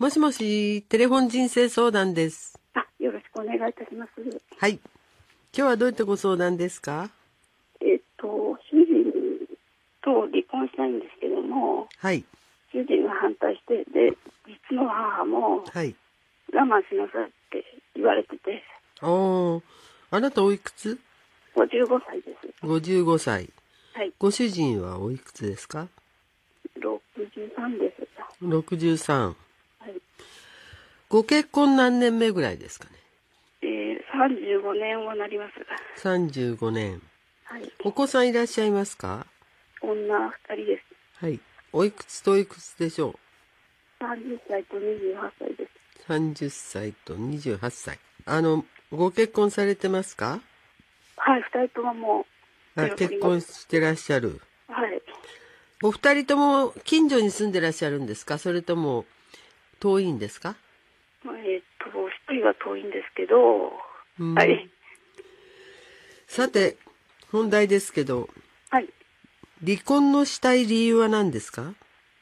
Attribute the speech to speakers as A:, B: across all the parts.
A: もしもし、テレフォン人生相談です。
B: よろしくお願いいたします。
A: はい。今日はどういったご相談ですか？
B: 主人と離婚したいんですけども、
A: はい。
B: 主人が反対して、で、実の母も
A: はい。
B: 我慢しなさいって言われてて、
A: おー、あなたおいくつ？
B: 55歳です。
A: 55 歳。
B: はい。
A: ご主人はおいくつですか
B: 63です。
A: ？63。
B: はい。
A: ご結婚何年目ぐらいですかね
B: 35年はなります。
A: ？35年。
B: はい。
A: お子さんいらっしゃいますか？
B: 女2人です。
A: はい。おいくつとおいくつでしょう
B: 30歳と28歳です。
A: ？30歳と28歳。ご結婚されてますか？
B: はい、2人とももう、
A: 結婚してらっしゃる。
B: はい。
A: お二人とも近所に住んでらっしゃるんですか？それとも遠いんですか？
B: 一人は遠いんですけど、はい。
A: さて、本題ですけど、
B: はい。
A: 離婚のしたい理由は何ですか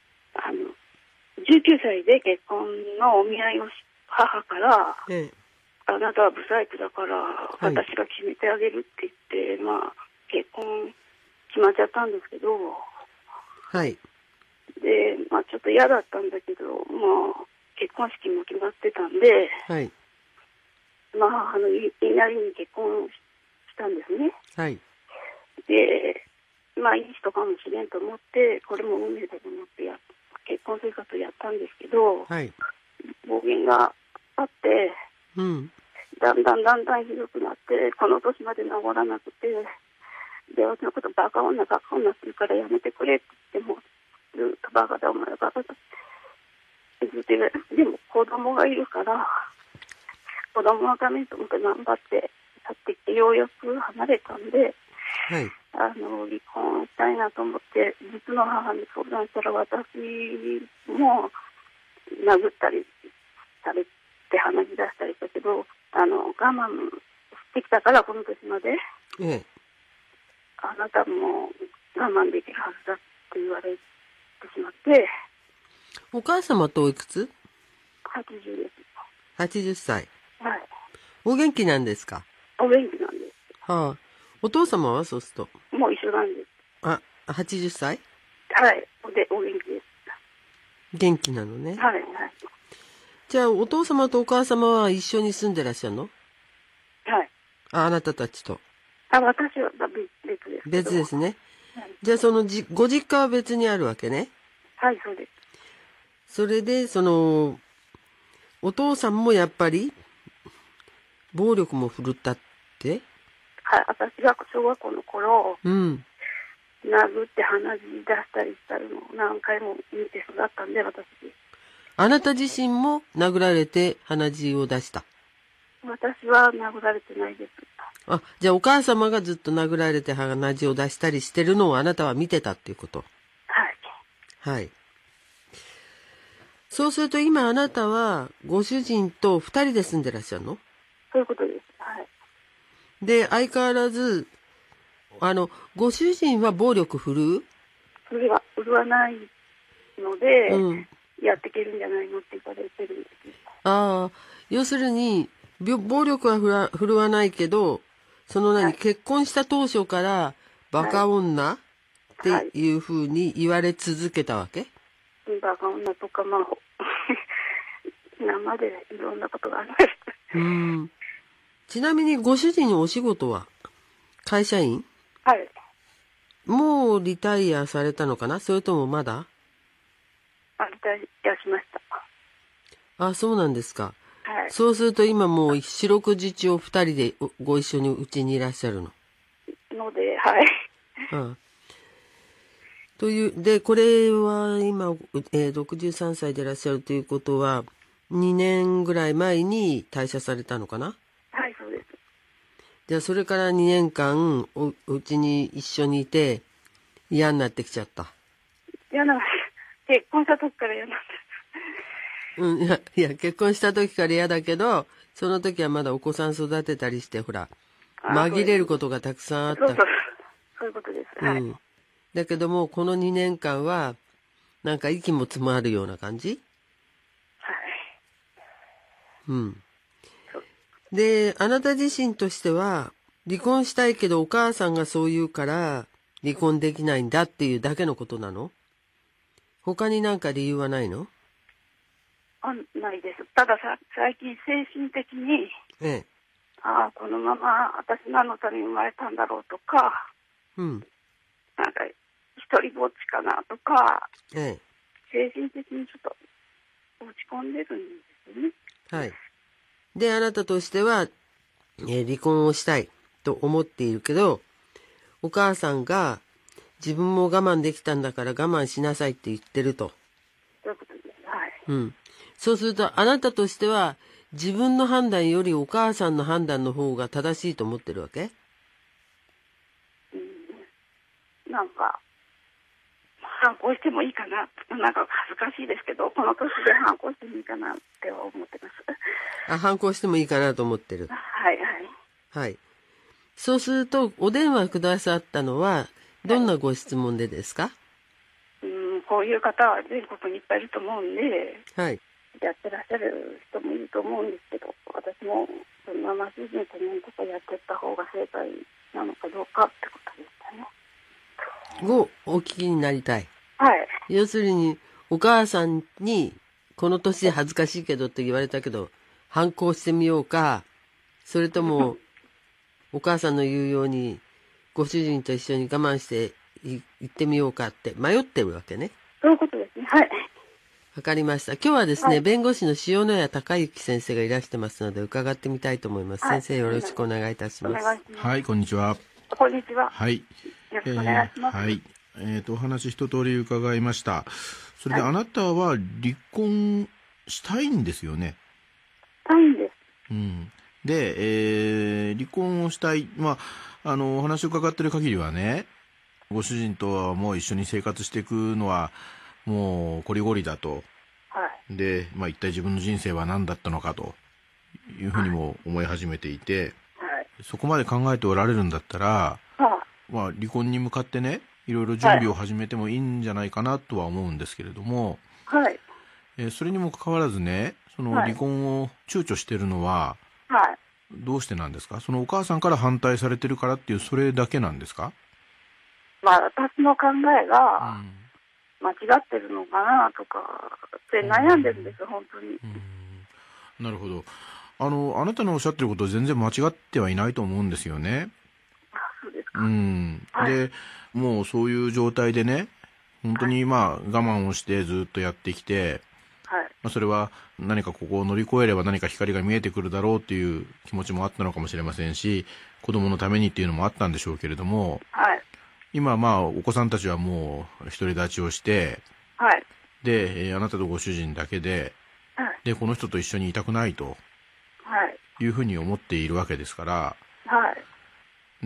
B: 19歳で結婚のお見合いを母から、
A: ええ、
B: あなたはブサイクだから、
A: はい
B: 私が決めてあげるって言って、結婚決まっちゃったんですけど、
A: はい。
B: で、ちょっと嫌だったんだけど、結婚式も決まってたんで、
A: はい。
B: 母の言いなりに結婚したんですね。
A: はい。
B: で、いい人かもしれんと思って、これも運命だと思って結婚生活をやったんですけど、
A: はい。
B: 暴言があって、
A: うん。
B: だんだんひどくなって、この年まで治らなくて、で、私のことバカ女するからやめてくれって言っても、ずっとバカだ、お前はバカだってずっと言われて、でも子供がいるから、子供のためにと思って頑張って去ってきて、ようやく離れたんで、
A: はい。
B: 離婚したいなと思って、実の母に相談したら、私も殴ったりされて鼻血出したりしたけど、我慢してきたからこの年まで、
A: ええ。
B: あなたも我慢できるはずだって言われてしまって、
A: お母様とおいくつ？
B: 80です。
A: 80 歳。
B: はい。
A: お元気なんですか？
B: お元気なんで
A: はあ。お父様はそうする
B: す。もう一緒なんです。
A: と。80歳？
B: はい。で、お元気です。
A: 元気なのね。
B: はい、はい。
A: じゃあ、お父様とお母様は一緒に住んでらっしゃるの？
B: はい。
A: あなたたちと。
B: 私は別ですけど。
A: 別ですね。
B: はい、
A: じゃあ、ご実家は別にあるわけね。
B: はい、そうです。
A: それで、お父さんもやっぱり、暴力も振るったって？
B: はい、私が小学校の頃、
A: うん。
B: 殴って鼻血出したりしたのを何回も見て育ったんで、私。
A: あなた自身も殴られて鼻血を出した？
B: 私は殴られてないです。
A: じゃあお母様がずっと殴られて鼻血を出したりしてるのをあなたは見てたっていうこと？
B: はい。
A: はい。そうすると今あなたはご主人と二人で住んでらっしゃるの？
B: そういうことです。はい。
A: で、相変わらず、ご主人は暴力振るう？
B: 振るわないので、
A: うん。
B: やっていけるんじゃないのって言われてるんです。
A: 要するに、暴力は振るわないけど、
B: はい、
A: 結婚した当初からバカ女っていうふうに言われ続けたわけ？
B: バカ女とか、生でいろんなことがありました。
A: ちなみにご主人のお仕事は会社員？
B: はい。
A: もうリタイアされたのかな？それともまだ？
B: リタイアしました。
A: そうなんですか。
B: はい。
A: そうすると今もう四六時中二人でご一緒にうちにいらっしゃるの？
B: ので、はい。
A: で、これは今、63歳でいらっしゃるということは、2年ぐらい前に退社されたのかな？
B: はい、そうです。
A: じゃあ、それから2年間、うちに一緒にいて、嫌になってきちゃった。
B: 嫌なんです。結婚した時から嫌なん
A: です。いや、結婚した時から嫌だけど、その時はまだお子さん育てたりして、ほら、紛れることがたくさんあった。
B: そういうことです。はい。
A: だけども、この2年間は、なんか息も詰まるような感じ？
B: はい。
A: うん。で、あなた自身としては、離婚したいけどお母さんがそう言うから離婚できないんだっていうだけのことなの？他になんか理由はないの？
B: ないです。ただ最近精神的に、
A: ええ。
B: このまま私何のために生まれたんだろうとか、
A: うん。
B: なんか一人ぼっちかなとか、
A: ええ。
B: 精神的にちょっと落ち込んでるんですよね。
A: はい。で、あなたとしては、離婚をしたいと思っているけど、お母さんが自分も我慢できたんだから我慢しなさいって言ってると。
B: そういうことです。はい。
A: うん。そうすると、あなたとしては、自分の判断よりお母さんの判断の方が正しいと思ってるわけ？
B: なんか、反抗してもいいかな。なんか恥ずかしいですけど、この年で反抗してもいいかなって思ってます。
A: 反抗してもいいかなと思ってる。
B: はいはい。
A: はい。そうすると、お電話くださったのは、どんなご質問でですか？
B: こういう方は全国にいっぱいいると思うんで、
A: はい。
B: やってらっしゃる人もいると思うんですけど、私もそのまま主人と何とかやっていった方が正解なのかどうかってことでしたね。
A: をお聞きになりたい。
B: はい。
A: 要するに、お母さんに、この年恥ずかしいけどって言われたけど、反抗してみようか、それとも、お母さんの言うように、ご主人と一緒に我慢して行ってみようかって迷ってるわけね。
B: そういうことですね。はい。
A: わかりました。今日はですね、
B: はい、
A: 弁護士の塩谷隆之先生がいらしてますので、伺ってみたいと思います。
B: はい、
A: 先生、よろしくお願いいたします。
C: はい、こんにちは。
B: こんにちは。
C: はい。
B: よろしくお願いします。
C: はい。お話一通り伺いました。それで、あなたは離婚したいんですよね。
B: したいんです。
C: うん。で、離婚をしたい。まあ、お話を伺ってる限りはね、ご主人とはもう一緒に生活していくのは、もうこりごりだと。
B: はい。
C: で、まあ一体自分の人生は何だったのかというふうにも思い始めていて、
B: はい。
C: そこまで考えておられるんだったら、
B: は
C: まあ離婚に向かってね、いろいろ準備を始めてもいいんじゃないかなとは思うんですけれども、
B: はい。
C: それにもかかわらずね、その離婚を躊躇しているのは、
B: はい。
C: どうしてなんですか？そのお母さんから反対されてるからっていう、それだけなんですか？
B: まあ、私の考え
C: う
B: が
C: ん。
B: 間違ってるのかなとかって悩んでるんですよ、本当に。
C: なるほど。あなたのおっしゃってることは全然間違ってはいないと思うんですよね。
B: そうですか。はい。
C: で、もうそういう状態でね、本当にまあ我慢をしてずっとやってきて、
B: はい。
C: まあ、それは何かここを乗り越えれば何か光が見えてくるだろうっていう気持ちもあったのかもしれませんし、子供のためにっていうのもあったんでしょうけれども、
B: はい。
C: 今まあお子さんたちはもう独り立ちをして、
B: はい。
C: で、あなたとご主人だけで、
B: はい。
C: で、この人と一緒にいたくないと
B: はい。
C: いうふうに思っているわけですから、
B: はい。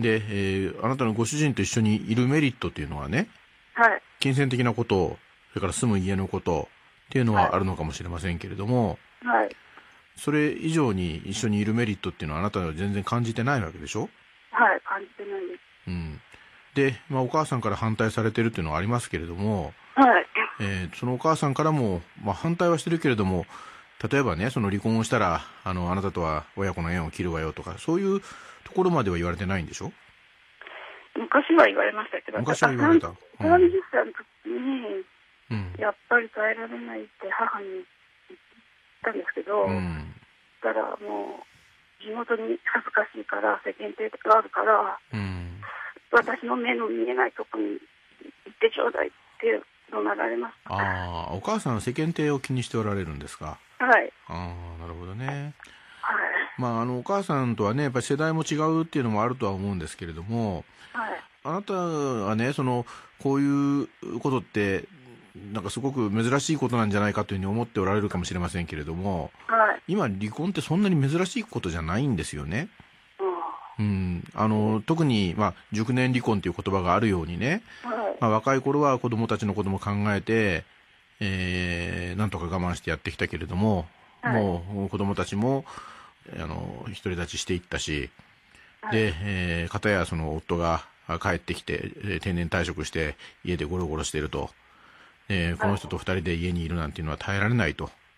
C: で、あなたのご主人と一緒にいるメリットっていうのはね、
B: はい。
C: 金銭的なこと、それから住む家のことっていうのはあるのかもしれませんけれども、
B: はい。
C: それ以上に一緒にいるメリットっていうのはあなたは全然感じてないわけでしょ？
B: はい。感じてないです。
C: うん。で、まあお母さんから反対されてるっていうのはありますけれども、
B: はい。
C: そのお母さんからも、まあ反対はしてるけれども、例えばね、その離婚をしたら、あなたとは親子の縁を切るわよとか、そういうところまでは言われてないんでしょ？
B: 昔は言われましたけど、
C: 昔は言われた。
B: 30歳の時に、
C: うん。
B: やっぱり耐えられないって母に言ったんですけど、
C: うん。
B: だからもう、地元に恥ずかしいから、世間体があるから、
C: うん。
B: 私の目の見えないとこに行ってちょうだいって怒鳴られました。
C: ああ、お母さんは世間体を気にしておられるんですか？
B: はい。
C: ああ、なるほどね。
B: はい。
C: まあ、お母さんとはね、やっぱり世代も違うっていうのもあるとは思うんですけれども、
B: はい。
C: あなたはね、こういうことって、なんかすごく珍しいことなんじゃないかというふうに思っておられるかもしれませんけれども、
B: はい。
C: 今離婚ってそんなに珍しいことじゃないんですよね。うん。特に、まあ、熟年離婚という言葉があるようにね、
B: はい。
C: まあ、若い頃は子供たちのことも考えて、なんとか我慢してやってきたけれども、
B: はい、
C: もう子供たちも、独り立ちしていったし、
B: はい、
C: で、片やその夫が帰ってきて、定年退職して家でゴロゴロしていると、この人と二人で家にいるなんていうのは耐えられないと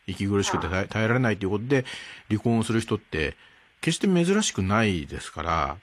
C: 息苦しくて耐えられないということで離婚をする人って決して珍しくないですから。
B: はい。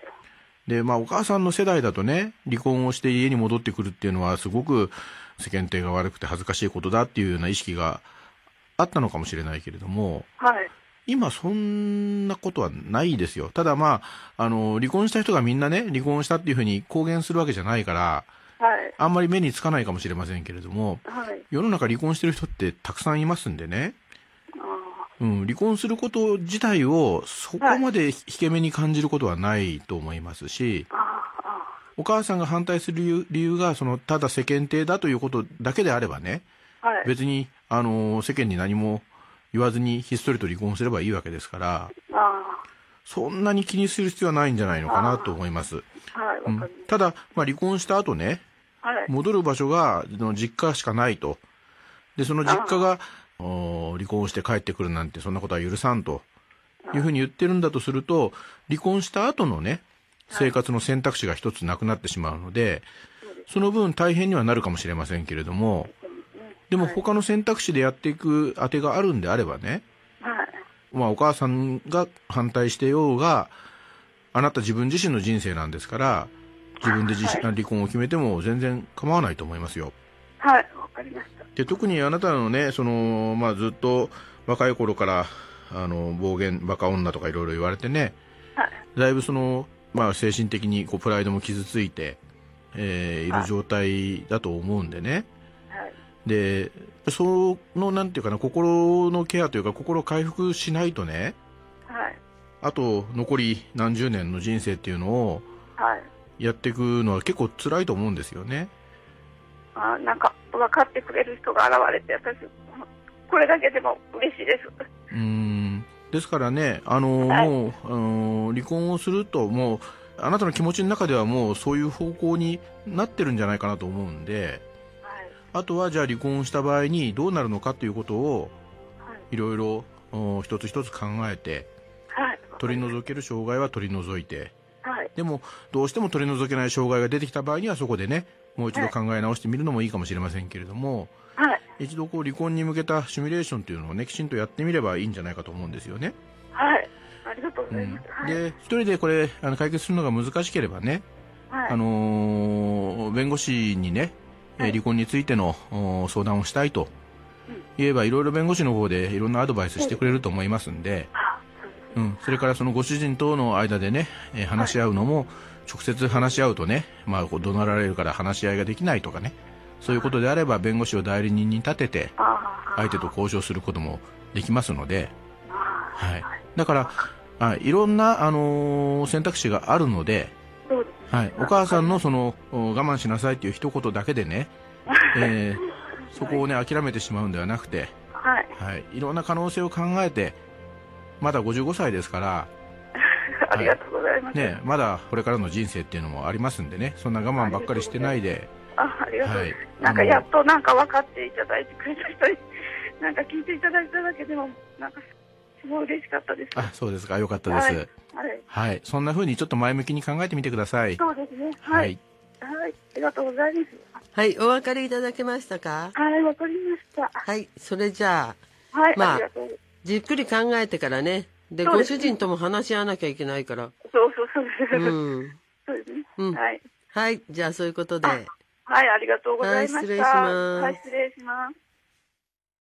C: で、まあお母さんの世代だとね、離婚をして家に戻ってくるっていうのはすごく世間体が悪くて恥ずかしいことだっていうような意識があったのかもしれないけれども、
B: はい。
C: 今そんなことはないですよ。ただまあ、離婚した人がみんなね、離婚したっていうふうに公言するわけじゃないから、
B: はい。
C: あんまり目につかないかもしれませんけれども、
B: はい。
C: 世の中離婚してる人ってたくさんいますんでね、
B: あ
C: 離婚すること自体をそこまで引け目に感じることはないと思いますし、
B: あ。あ
C: お母さんが反対する理由がただ世間体だということだけであればね、
B: あ。はい。
C: 別に世間に何も言わずにひっそりと離婚すればいいわけですから、
B: あ
C: そんなに気にする必要はないんじゃないのかなと思います。
B: あ。はい。わかります。
C: ただ、まあ、離婚した後ね、
B: はい。
C: 戻る場所が実家しかないと。で、その実家が離婚して帰ってくるなんてそんなことは許さんというふうに言ってるんだとすると、離婚した後のね、生活の選択肢が一つなくなってしまうので、その分大変にはなるかもしれませんけれども、でも他の選択肢でやっていく当てがあるんであればね、
B: はい。
C: まあお母さんが反対してようが、あなた自分自身の人生なんですから、自分で離婚を決めても全然構わないと思いますよ。
B: はい。わかりました。
C: で、特にあなたのね、まあずっと若い頃から、暴言、バカ女とかいろいろ言われてね、
B: はい。
C: だいぶまあ精神的にプライドも傷ついて、いる状態だと思うんでね。
B: はい。
C: で、なんていうかな、心のケアというか、心を回復しないとね、
B: はい。
C: あと残り何十年の人生っていうのを
B: はい。
C: やっていくのは結構辛いと思うんですよね。
B: なんか分かってくれる人が現れて、私これだけでも嬉しいです。
C: ですからね、もう、離婚をすると、もうあなたの気持ちの中ではもうそういう方向になってるんじゃないかなと思うんで、
B: はい。
C: あとはじゃあ離婚した場合にどうなるのかということを
B: はい。
C: いろいろ一つ一つ考えて、
B: はい。
C: 取り除ける障害は取り除いて、
B: はい。
C: でもどうしても取り除けない障害が出てきた場合にはそこでね、もう一度考え直してみるのもいいかもしれませんけれども、
B: はい。
C: 一度離婚に向けたシミュレーションというのをね、きちんとやってみればいいんじゃないかと思うんですよね。
B: はい。ありがとうございます。はい。
C: で、一人でこれ解決するのが難しければね、
B: はい。
C: 弁護士にね、離婚についての相談をしたいと言えば、いろいろ弁護士の方でいろんなアドバイスしてくれると思いますんで、それからそのご主人との間でね、話し合うのも、直接話し合うとね、まあ怒鳴られるから話し合いができないとかね、そういうことであれば弁護士を代理人に立てて相手と交渉することもできますので、はい、だからいろんな、選択肢があるので、はい、お母さんの我慢しなさいという一言だけでね、そこをね諦めてしまうんではなくて、はい、いろんな可能性を考えて、まだ55歳ですから
B: ありがとうございます。
C: ね、まだこれからの人生っていうのもありますんでね、そんな我慢ばっかりしてないで。
B: ありがとうございます。なんかやっとなんか分かっていただいてくれた人になんか聞いていただいただけでもなんかすごい嬉しかったです。
C: あ、そうですか、よかったです。はい、そんな風にちょっと前向きに考えてみてください。
B: そうですね。はい。はい、ありがとうございます。
A: はい、お分かりいただけましたか？
B: はい、わかりました。
A: はい、それじゃ
B: あ、はい、
A: まあ
B: ありがとう。
A: じっくり考えてからね。で、ご主人とも話し合わなきゃいけないから。
B: そうです。そうですね。はい。
A: はい、じゃあそういうことで。
B: はい、ありがとうございました。
A: はい、失礼します。
B: はい、失礼します。